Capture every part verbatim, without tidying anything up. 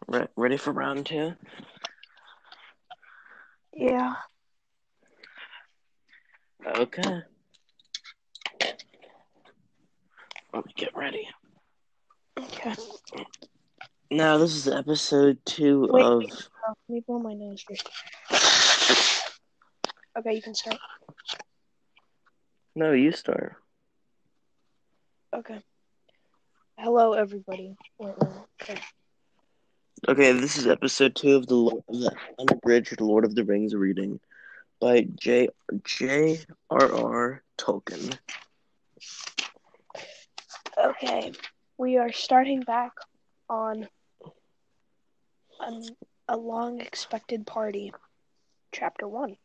Re- ready for round two? Yeah. Okay. Let me get ready. Okay. Now, this is episode two Wait, of... wait. Oh, let me blow my nose first. Okay, you can start. No, you start. Okay. Hello, everybody. Wait, wait, okay. Okay, this is episode two of the, Lo- of the unabridged Lord of the Rings reading by J. J. R. R. Tolkien. Okay. We are starting back on an, a long-expected party. Chapter one.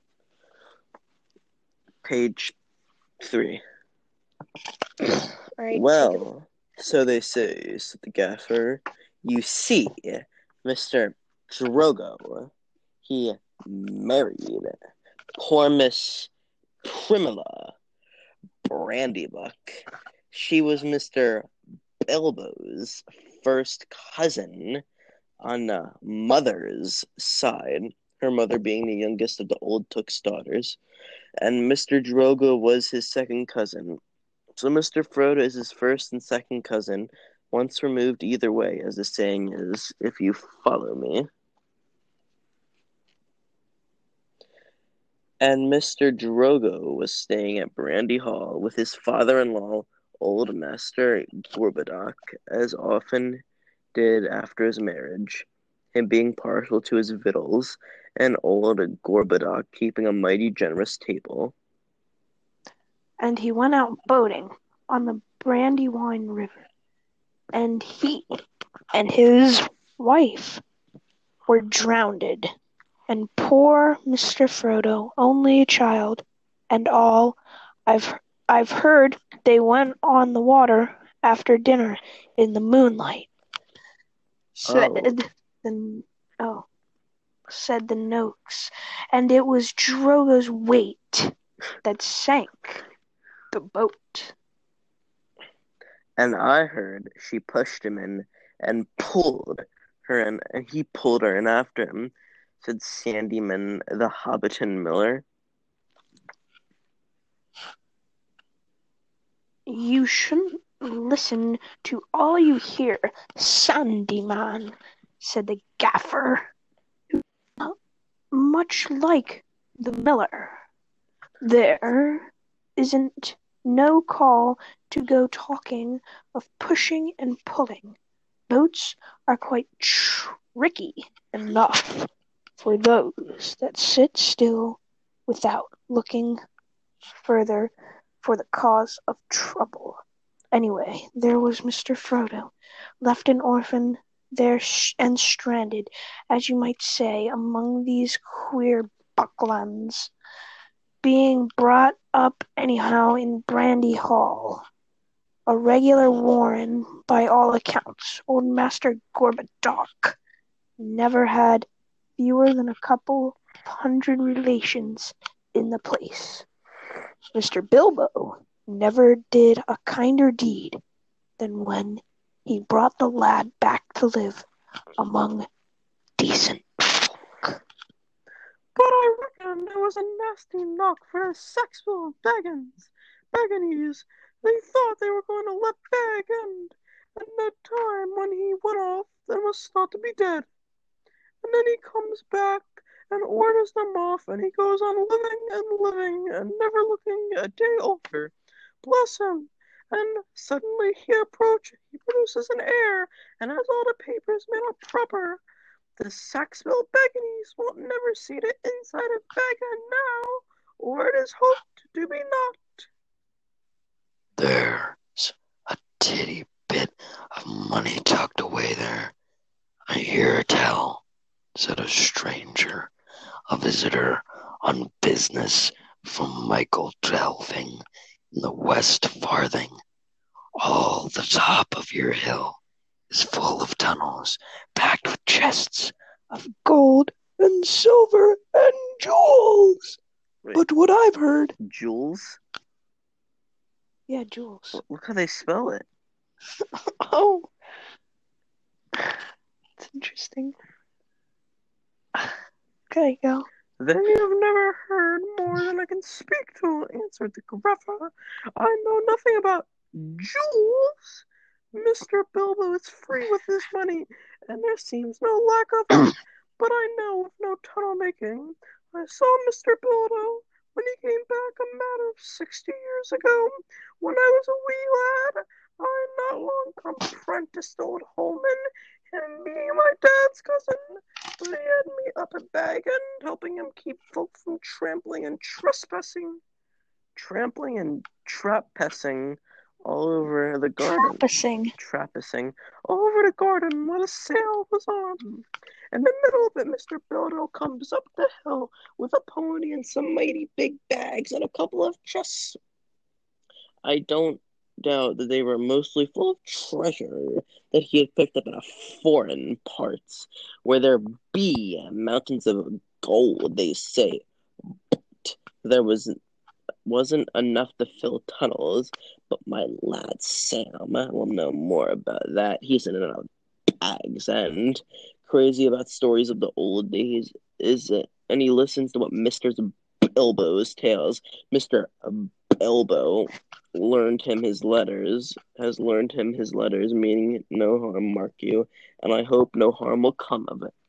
Page three. All right. Well, so they say, said the gaffer. You see, Mister Drogo, he married poor Miss Primula Brandybuck. She was Mister Bilbo's first cousin on the mother's side, her mother being the youngest of the old Took's daughters, and Mister Drogo was his second cousin. So Mister Frodo is his first and second cousin, once removed either way, as the saying is, if you follow me. And Mister Drogo was staying at Brandy Hall with his father-in-law, old Master Gorbadoc, as often did after his marriage, him being partial to his victuals, and old Gorbadoc keeping a mighty generous table. And he went out boating on the Brandywine River, and he and his wife were drowned, and poor Mister Frodo, only a child, and all I've I've heard they went on the water after dinner in the moonlight. Said Oh. the oh said the Noaks, and it was Drogo's weight that sank the boat. And I heard she pushed him in and pulled her in, and he pulled her in after him, said Sandyman the Hobbiton Miller. You shouldn't listen to all you hear, Sandyman, said the gaffer, who was much like the miller. There isn't no call to go talking of pushing and pulling. Boats are quite tricky enough for those that sit still without looking further for the cause of trouble. Anyway, there was Mister Frodo, left an orphan there sh- and stranded, as you might say, among these queer bucklands, being brought up anyhow in Brandy Hall. A regular warren, by all accounts. Old Master Gorbadoc never had fewer than a couple of hundred relations in the place. Mister Bilbo never did a kinder deed than when he brought the lad back to live among decent folk. But I reckon there was a nasty knock for the Saxville Baggins. Bagginese. They thought they were going to let Bag end, and the time when he went off, they must thought to be dead. And then he comes back and orders them off, and he goes on living and living and never looking a day older. Bless him! And suddenly he approaches, he produces an heir, and has all the papers made up proper. The Saxville Bagginese won't never see the inside of Baggen now, or it is hoped to be not. There's a titty bit of money tucked away there, I hear tell, said a stranger, a visitor on business from Michael Delving in the West Farthing. All the top of your hill is full of tunnels packed with chests of gold and silver and jewels. Wait. But what I've heard... Jules? Yeah, jewels. Look how they spell it. Oh. That's interesting. Okay, go. Then you have never heard more than I can speak to, answered the Gruffer. I know nothing about jewels. Mister Bilbo is free with his money, and there seems no lack of it. But I know of no tunnel making. I saw Mister Bilbo when he came back a matter of sixty years ago. When I was a wee lad, I not long apprenticed to old Holman, and being my dad's cousin, but he had me up at Bag End, helping him keep folk from trampling and trespassing, trampling and trappessing all over the garden. Trappessing. Trappessing all over the garden while the sale was on. In the middle of it, Mister Bilbo comes up the hill with a pony and some mighty big bags and a couple of chests. I don't doubt that they were mostly full of treasure that he had picked up in a foreign parts, where there be mountains of gold, they say. But there was wasn't enough to fill tunnels, but my lad Sam will know more about that. He's in and out of Bags End, crazy about stories of the old days, is it? And he listens to what Mister Bilbo's tales. Mister Bilbo learned him his letters, has learned him his letters, meaning no harm, mark you, and I hope no harm will come of it.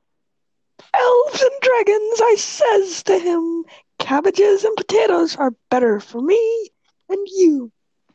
Elves and dragons, I says to him, cabbages and potatoes are better for me and you.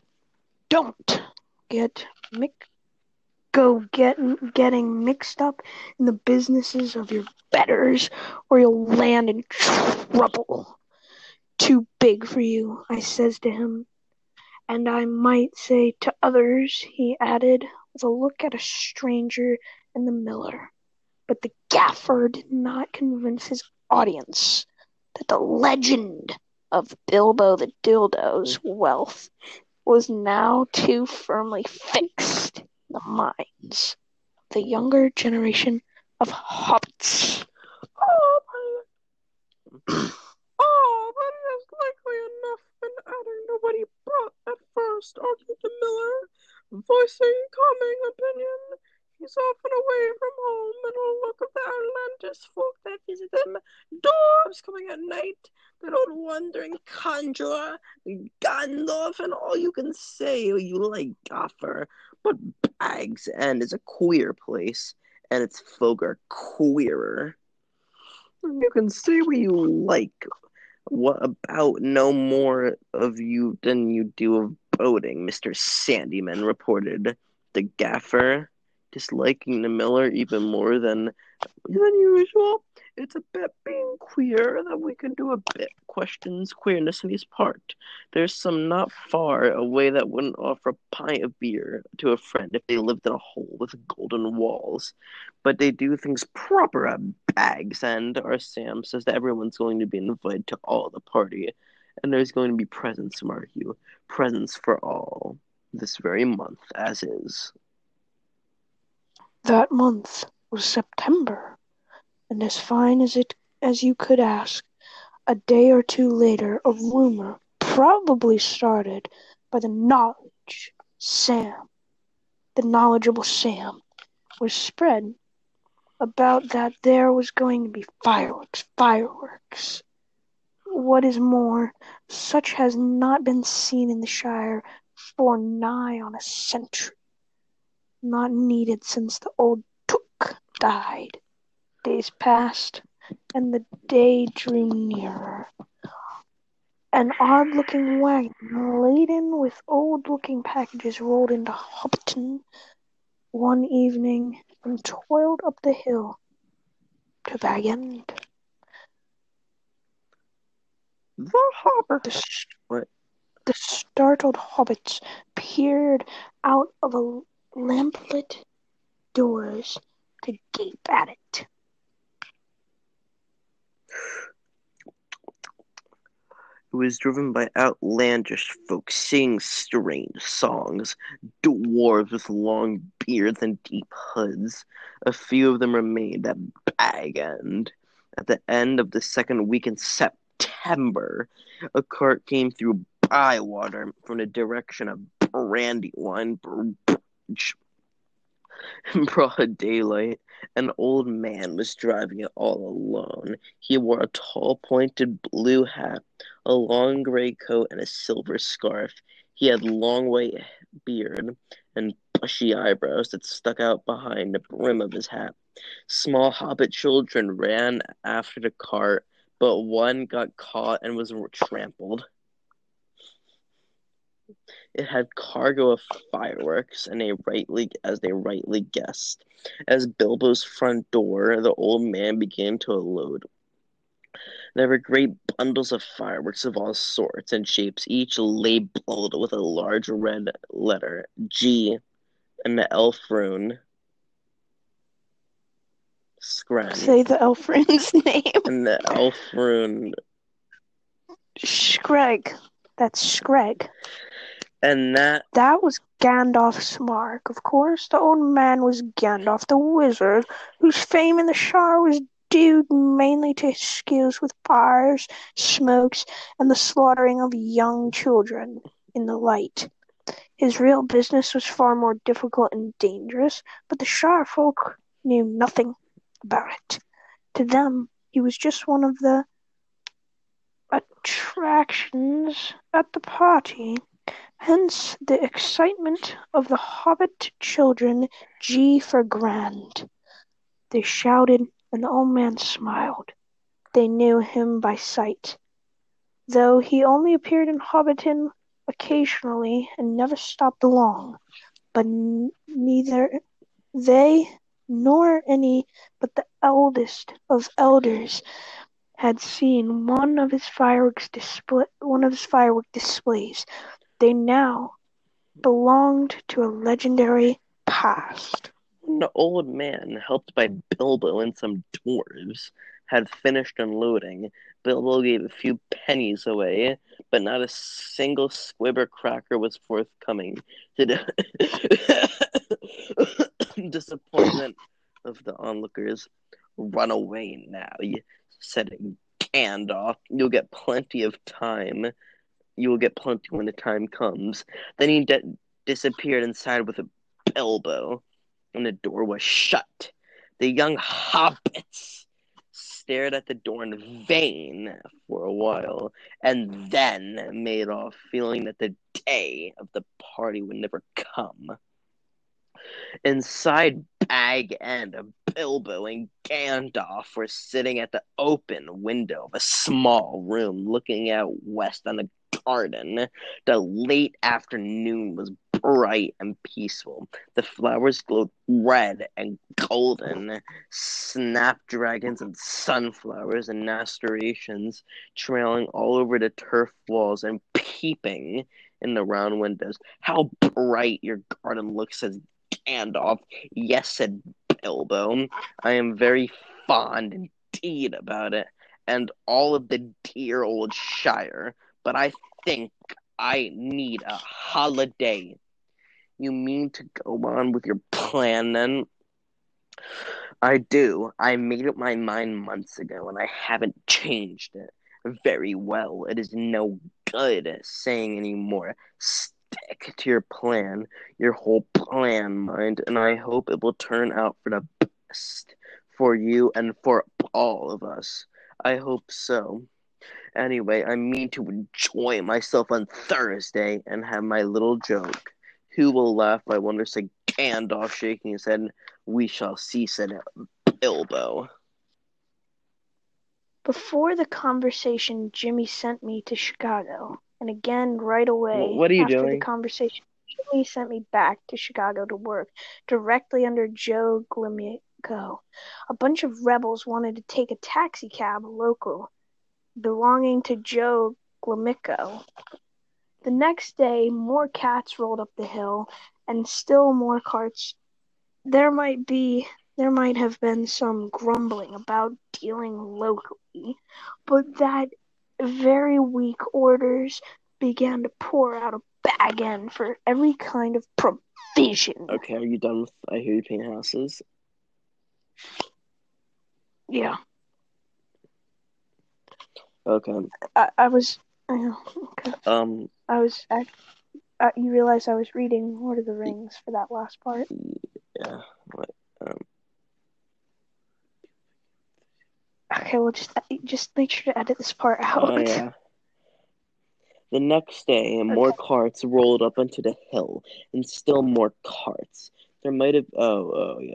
Don't get mi- go get getting mixed up in the businesses of your betters, or you'll land in trouble. Too big for you, I says to him. And I might say to others, he added, with a look at a stranger and the miller. But the gaffer did not convince his audience that the legend of Bilbo the Dildo's wealth was now too firmly fixed in the minds of the younger generation of hobbits. Oh, but, oh, but it is likely enough been adding nobody brought at first, argued the miller, voicing calming opinion. He's often away from home, and a look of the outlandish folk that visit them, dwarves coming at night, that old wandering conjurer, Gandalf, and all you can say you like, Gaffer. But Bags End is a queer place, and its folk are queerer. You can say what you like. What about no more of you than you do of boating, Mister Sandyman reported the gaffer, disliking the miller even more than than usual. It's a bit being queer that we can do a bit questions queerness in his part. There's some not far away that wouldn't offer a pint of beer to a friend if they lived in a hole with golden walls. But they do things proper at Bags End. Our Sam says that everyone's going to be invited to all the party, and there's going to be presents, mark you, presents for all, this very month, as is. That month was September, and as fine as it as you could ask. A day or two later, a rumor, probably started by the knowledge Sam, the knowledgeable Sam, was spread about that there was going to be fireworks, fireworks. What is more, such has not been seen in the Shire for nigh on a century. Not needed since the old Took died. Days passed, and the day drew nearer. An odd-looking wagon, laden with old-looking packages, rolled into Hobbiton one evening and toiled up the hill to Bag End. The Hobbit. The, What? the startled hobbits peered out of a lamplit doors to gape at it. It was driven by outlandish folk singing strange songs, dwarves with long beards and deep hoods. A few of them remained at Bag End. At the end of the second week in September, a cart came through Bywater from the direction of Brandywine Bridge. In broad daylight, an old man was driving it all alone. He wore a tall, pointed blue hat, a long gray coat, and a silver scarf. He had long white beard and bushy eyebrows that stuck out behind the brim of his hat. Small hobbit children ran after the cart, but one got caught and was trampled. It had cargo of fireworks, and they rightly, as they rightly guessed. As Bilbo's front door, the old man began to unload. There were great bundles of fireworks of all sorts and shapes, each labeled with a large red letter, G, and the elf rune, Scran. Say the elf rune's name. And the elf rune, Screg. That's Screg. And that... That was Gandalf's mark, of course. The old man was Gandalf the wizard, whose fame in the Shire was due mainly to his skills with fires, smokes, and the slaughtering of young children in the light. His real business was far more difficult and dangerous, but the Shire folk knew nothing about it. To them, he was just one of the attractions at the party. Hence the excitement of the hobbit children, G for grand. They shouted, and the old man smiled. They knew him by sight, though he only appeared in Hobbiton occasionally and never stopped long. But n- neither they nor any but the eldest of elders had seen one of his fireworks display, one of his firework displays. They now belonged to a legendary past. When the old man, helped by Bilbo and some dwarves, had finished unloading, Bilbo gave a few pennies away, but not a single squib or cracker was forthcoming. To the disappointment of the onlookers. Run away now, said Gandalf. You'll get plenty of time. You will get plenty when the time comes. Then he de- disappeared inside with a Bilbo, and the door was shut. The young hobbits stared at the door in vain for a while, and then made off, feeling that the day of the party would never come. Inside Bag End, Bilbo and Gandalf were sitting at the open window of a small room looking out west on a garden. The late afternoon was bright and peaceful. The flowers glowed red and golden. Snapdragons and sunflowers and nasturtiums trailing all over the turf walls and peeping in the round windows. How bright your garden looks, says Gandalf. Yes, said Bilbo. I am very fond indeed about it, and all of the dear old Shire, but I think I need a holiday. You mean to go on with your plan, then? I do. I made up my mind months ago, and I haven't changed it. Very well. It is no good saying any more. Stick to your plan, your whole plan, mind, and I hope it will turn out for the best for you and for all of us. I hope so. Anyway, I mean to enjoy myself on Thursday and have my little joke. Who will laugh? I wonder, said Gandalf, shaking his head. We shall see, said Bilbo. Before the conversation, Jimmy sent me to Chicago. And again, right away, What are you after doing? the conversation, Jimmy sent me back to Chicago to work, directly under Joe Glimico. A bunch of rebels wanted to take a taxi cab local, belonging to Joe Glimico. The next day, more cats rolled up the hill, and still more carts. There might be, there might have been some grumbling about dealing locally, but that very week orders began to pour out of Bag End for every kind of provision. Okay, are you done with I Hear You Paint Houses? Yeah. Okay. I, I was, uh, okay. Um. I was, I, uh, you realize I was reading Lord of the Rings for that last part? yeah. Wait, um, Okay, well, just just make sure to edit this part out. oh, yeah. The next day, more Okay. carts rolled up onto the hill, and still more carts. There might have. Oh, oh, yeah.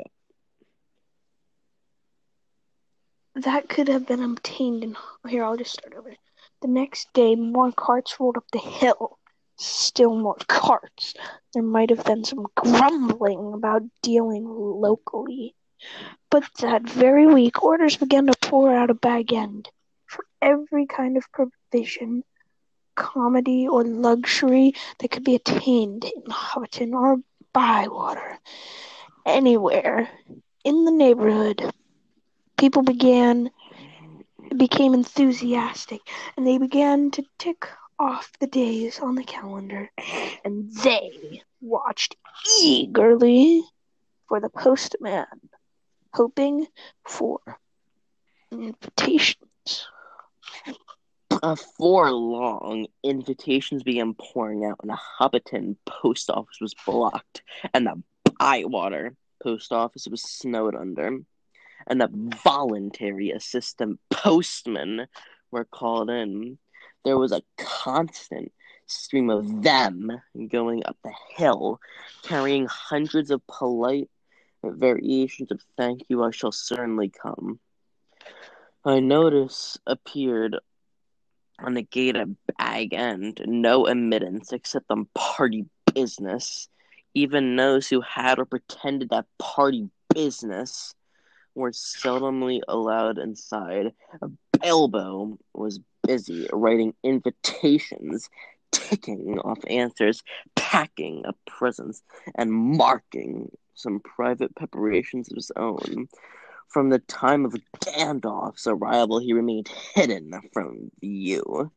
That could have been obtained in. Here, I'll just start over. The next day, more carts rolled up the hill. Still more carts. There might have been some grumbling about dealing locally. But that very week, orders began to pour out of Bag End for every kind of provision, comedy, or luxury that could be attained in Hobbiton or Bywater. Anywhere in the neighborhood, people began became enthusiastic, and they began to tick off the days on the calendar, and they watched eagerly for the postman, hoping for invitations. Before long, invitations began pouring out, and the Hobbiton post office was blocked, and the Bywater post office was snowed under, and the voluntary assistant postmen were called in. There was a constant stream of them going up the hill, carrying hundreds of polite variations of "thank you, I shall certainly come." A notice appeared on the gate at Bag End: no admittance except on party business. Even those who had or pretended that party business were seldomly allowed inside. Bilbo was busy writing invitations, ticking off answers, packing up presents, and marking some private preparations of his own. From the time of Gandalf's arrival, he remained hidden from view.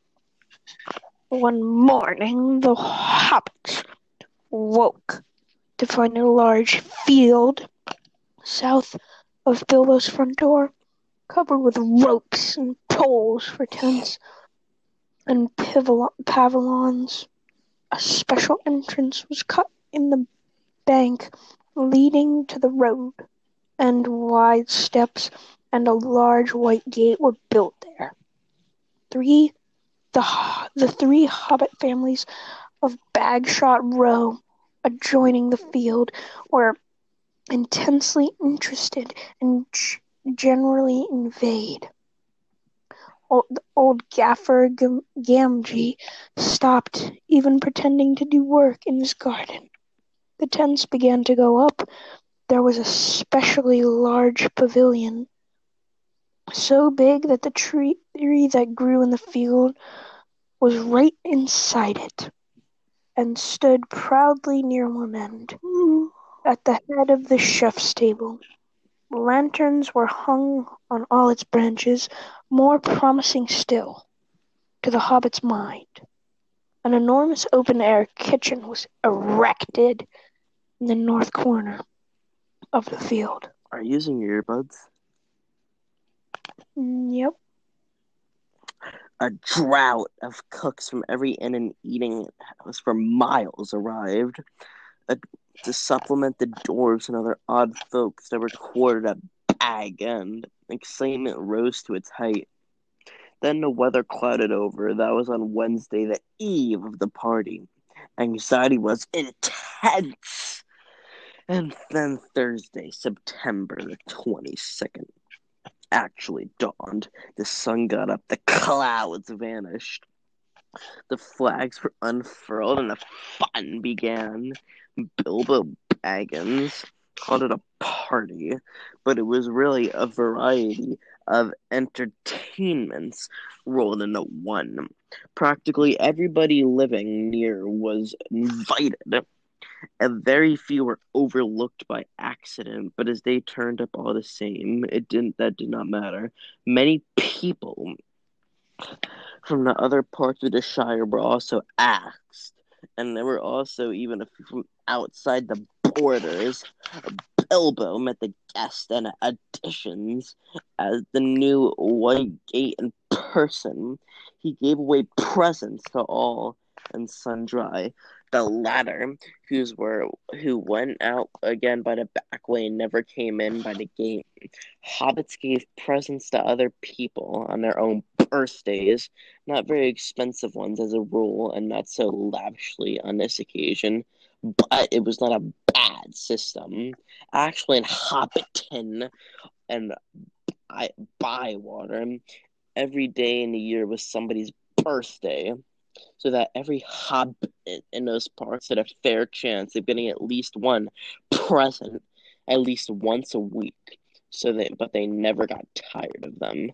One morning, the hobbits woke to find a large field south of Bilbo's front door, covered with ropes and poles for tents and pavilions. A special entrance was cut in the bank leading to the road, and wide steps and a large white gate were built there. Three, the, the three hobbit families of Bagshot Row, adjoining the field, were intensely interested and generally invade. Old, old Gaffer Gam- Gamgee stopped even pretending to do work in his garden. The tents began to go up. There was a specially large pavilion, so big that the tree, tree that grew in the field was right inside it, and stood proudly near one end, at the head of the chef's table. Lanterns were hung on all its branches. More promising still, to the hobbit's mind, an enormous open-air kitchen was erected in the north corner of the field. Are you using your earbuds? Yep. A drought of cooks from every inn and eating house for miles arrived uh, to supplement the dwarves and other odd folks that were quartered at Bag End. Excitement rose to its height. Then the weather clouded over. That was on Wednesday, the eve of the party. Anxiety was intense. And then Thursday, September the twenty-second, actually dawned. The sun got up, the clouds vanished. The flags were unfurled, and the fun began. Bilbo Baggins called it a party, but it was really a variety of entertainments rolled into one. Practically everybody living near was invited, and very few were overlooked by accident, but as they turned up all the same, it didn't that did not matter. Many people from the other parts of the Shire were also asked, and there were also even a few from outside the borders. Bilbo met the guests and additions as the new White Gate in person. He gave away presents to all and sundry. The latter, whose were who went out again by the back way and never came in by the gate. Hobbits gave presents to other people on their own birthdays, not very expensive ones as a rule, and not so lavishly on this occasion. But it was not a bad system. Actually, in Hobbiton and I, Bywater, every day in the year was somebody's birthday, so that every hobbit in those parts had a fair chance of getting at least one present at least once a week. So they, but they never got tired of them.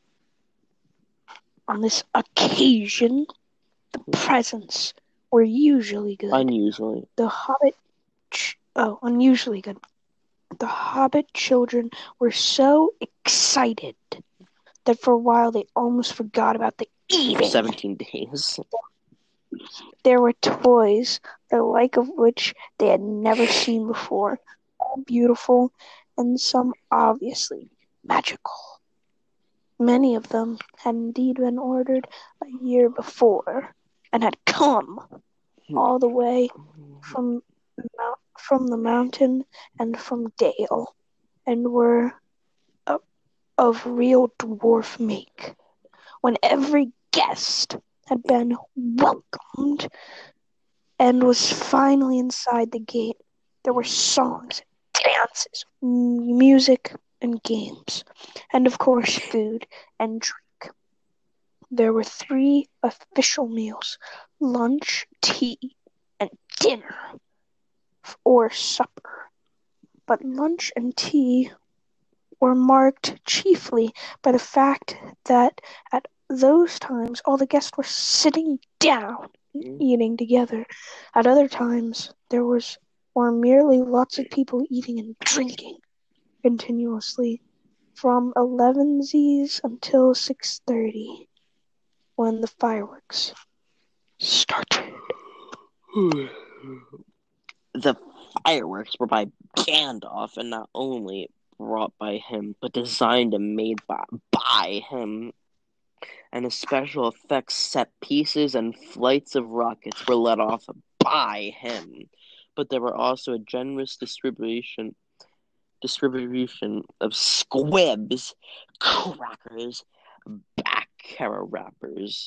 On this occasion, the presents were usually good. Unusually. The Hobbit, ch- oh, unusually good. The Hobbit children were so excited that for a while they almost forgot about the eating. Seventeen days. There were toys, the like of which they had never seen before, all beautiful, and some obviously magical. Many of them had indeed been ordered a year before, and had come all the way from from the mountain and from Dale, and were of, of real dwarf make. When every guest had been welcomed and was finally inside the gate, there were songs, dances, music, and games, and of course food and drink. There were three official meals: lunch, tea, and dinner, or supper. But lunch and tea were marked chiefly by the fact that at those times all the guests were sitting down and eating together. At other times there was were merely lots of people eating and drinking continuously from elevensies until six thirty, when the fireworks started. The fireworks were by Gandalf, and not only brought by him, but designed and made by, by him. And the special effects set pieces and flights of rockets were let off by him. But there were also a generous distribution distribution of squibs, crackers, baccarat wrappers,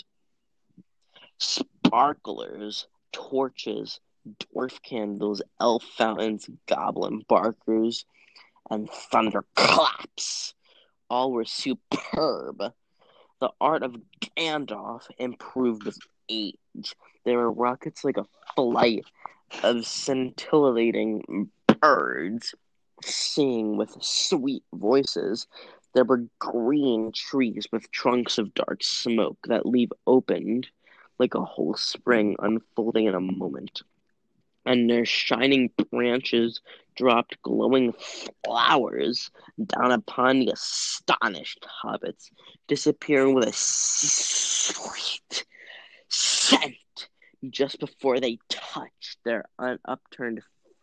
sparklers, torches, dwarf candles, elf fountains, goblin barkers, and thunderclaps. All were superb. The art of Gandalf improved with age. There were rockets like a flight of scintillating birds singing with sweet voices. There were green trees with trunks of dark smoke that leave opened like a whole spring unfolding in a moment. And their shining branches dropped glowing flowers down upon the astonished hobbits, disappearing with a sweet scent just before they touched their un- upturned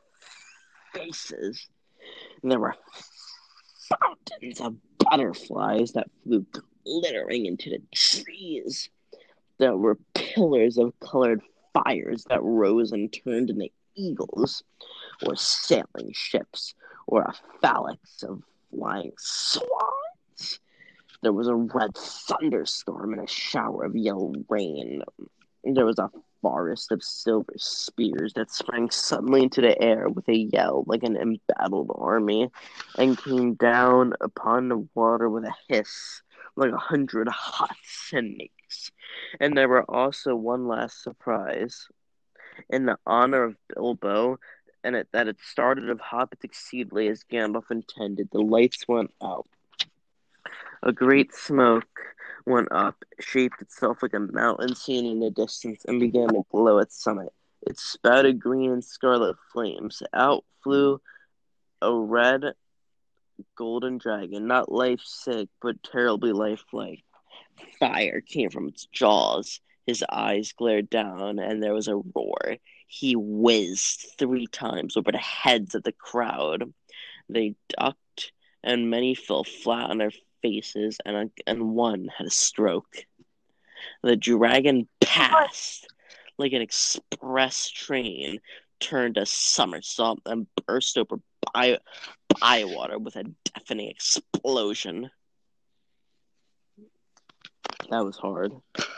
faces. And there were fountains of butterflies that flew glittering into the trees. There were pillars of colored fires that rose and turned into eagles, or sailing ships, or a phalanx of flying swans. There was a red thunderstorm and a shower of yellow rain. There was a forest of silver spears that sprang suddenly into the air with a yell like an embattled army, and came down upon the water with a hiss like a hundred hot snakes. And there were also one last surprise. In the honor of Bilbo, and it, that it started of hobbits exceedingly as Gandalf intended, the lights went out. A great smoke went up, shaped itself like a mountain seen in the distance, and began to glow its summit. It spouted green and scarlet flames. Out flew a red golden dragon, not life-sick, but terribly lifelike. Fire came from its jaws. His eyes glared down, and there was a roar. He whizzed three times over the heads of the crowd. They ducked, and many fell flat on their faces, and, and one had a stroke. The dragon passed like an express train, turned a somersault and burst over by Bywater with a deafening explosion. That was hard.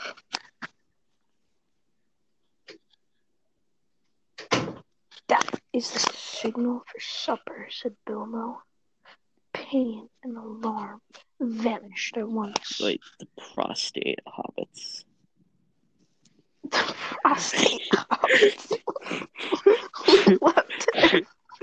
That is the signal for supper, said Bilbo. Pain and alarm vanished at once. Like the prostate hobbits. The prostate hobbits who left.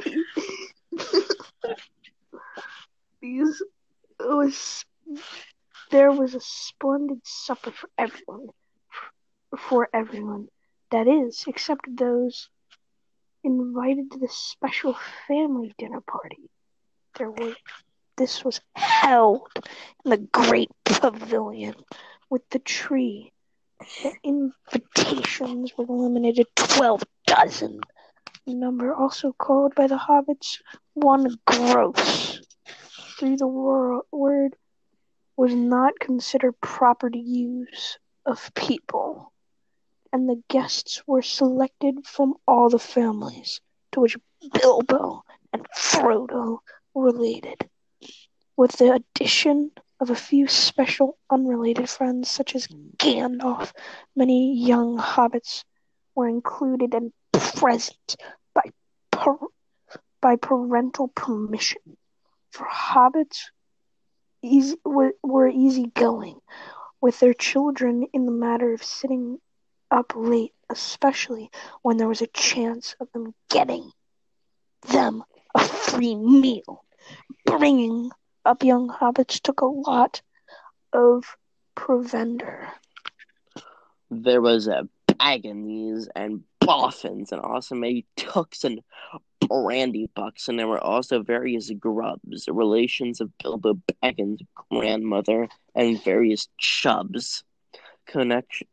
These was there was a splendid supper for everyone, for everyone. That is, except those invited to the special family dinner party. There was this was held in the great pavilion with the tree. The invitations were limited to twelve dozen, a number also called by the hobbits one gross. Through the wor- word was not considered property use of people, and the guests were selected from all the families to which Bilbo and Frodo related, with the addition of a few special unrelated friends such as Gandalf. Many young hobbits were included and present by par- by parental permission, for hobbits easy, were, were easygoing with their children in the matter of sitting up late, especially when there was a chance of them getting them a free meal. Bringing up young hobbits took a lot of provender. There was a Baggins and Boffins and also many Tooks and Brandy Bucks, and there were also various Grubs, relations of Bilbo Baggins' grandmother, and various Chubbs, connection,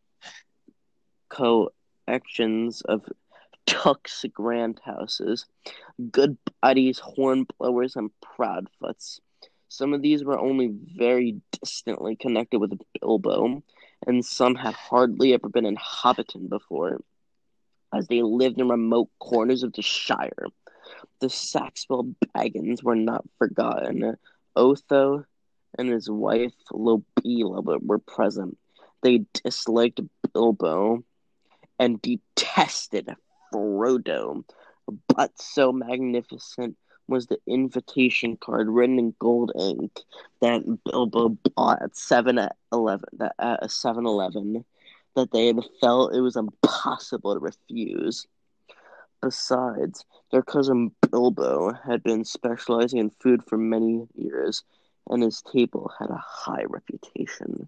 collections of Tooks' grandhouses, good buddies, Hornblowers, and Proudfoots. Some of these were only very distantly connected with Bilbo, and some had hardly ever been in Hobbiton before, as they lived in remote corners of the Shire. The Saxwell Baggins were not forgotten. Otho and his wife Lobela were present. They disliked Bilbo and detested Frodo, but so magnificent was the invitation card written in gold ink that Bilbo bought at seven Eleven that at a seven Eleven that they had felt it was impossible to refuse. Besides, their cousin Bilbo had been specializing in food for many years, and his table had a high reputation.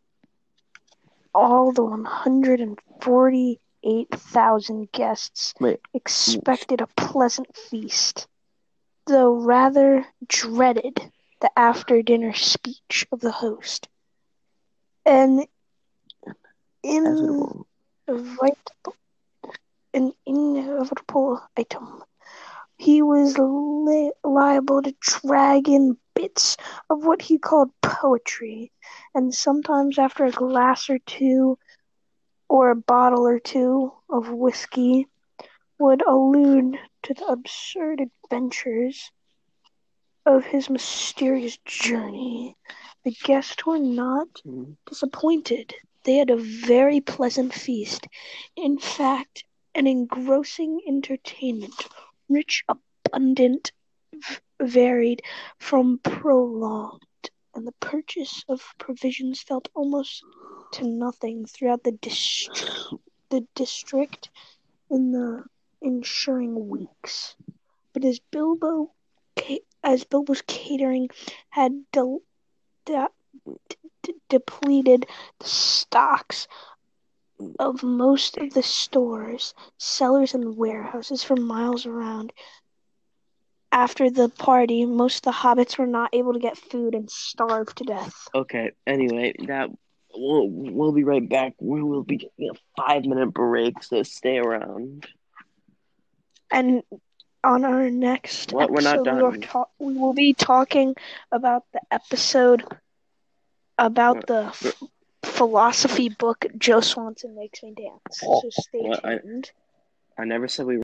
All the one hundred forty-eight thousand guests Wait. expected a pleasant feast, though rather dreaded the after-dinner speech of the host. An Inevitable. inevitable, an inevitable item. He was li- liable to drag in bits of what he called poetry, and sometimes after a glass or two or a bottle or two of whiskey would allude to the absurd adventures of his mysterious journey. The guests were not disappointed. They had a very pleasant feast. In fact, an engrossing entertainment, rich, abundant, varied from prolonged, and the purchase of provisions felt almost to nothing throughout the district, the district in the ensuing weeks. But as Bilbo, as Bilbo's catering had del- de- de- depleted the stocks of most of the stores, cellars, and warehouses for miles around. After the party, most of the hobbits were not able to get food and starved to death. Okay, anyway, that we'll, we'll be right back. We will be getting a five-minute break, so stay around. And on our next What? We're not episode, we, are done. ta- we will be talking about the episode about the f- philosophy book, Joe Swanson Makes Me Dance. So stay What? I- tuned. I never said we